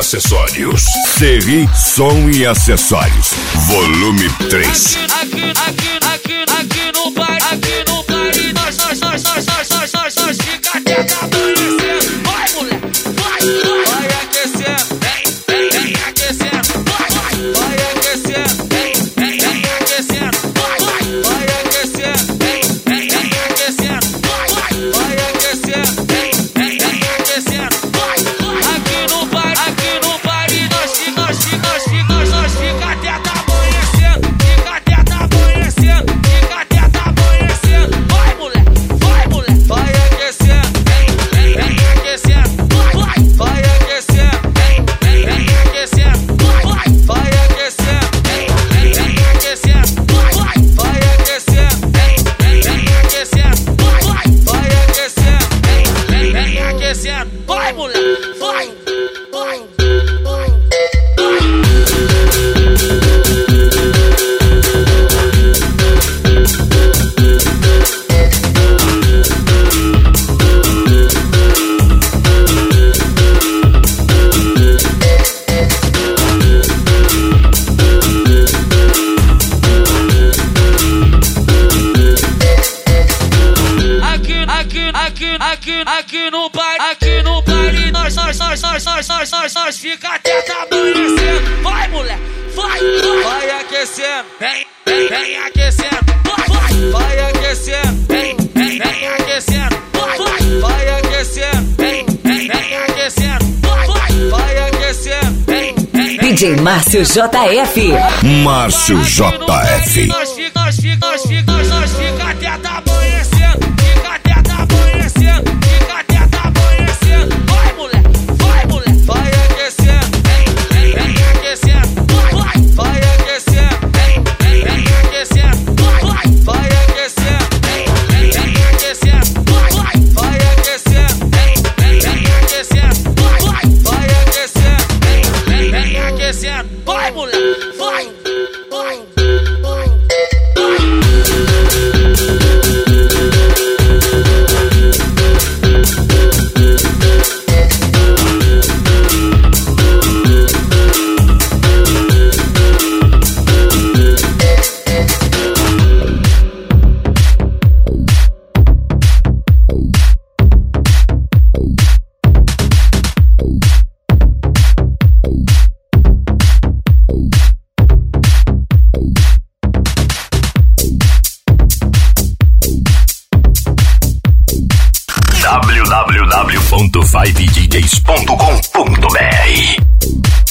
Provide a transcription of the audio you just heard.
acessórios. Serri Som e Acessórios, volume 3. Aqui no baile, nós fica até amanhecer. Vai, mulher, vai aquecendo, vem aquecendo, vai aquecendo, vem aquecendo, vai aquecendo, vem aquecendo, vai aquecendo, vem aquecendo. Aqui no baile, nós fica até amanhecendo, fica até amanhecendo, fica até amanhecendo. Vai, mulher, vai aquecendo, vem aquecendo, vai aquecendo, vem aquecendo, vai aquecendo, vem aquecendo, vai aquecendo, vem aquecendo, vai aquecendo, vem aquecendo. Vai, mulher, vai. Aqui no baile, nós fica até amanhecendo. Vai, mulher, vai aquecendo, vem aquecendo, vai aquecendo, vem aquecendo, vai aquecendo, vem aquecendo, vai aquecendo, DJ Márcio JF. Márcio JF. Nós fica até amanhecendo, fica até amanhecendo, fica até amanhecendo. Vai, mulher, vai aquecendo, vem aquecendo, vai aquecendo, vem aquecendo, vai aquecendo, vem aquecendo, vai aquecendo, vem aquecendo, vai aquecendo, vem aquecendo. Vai, mulher, vai. www.5djs.com.br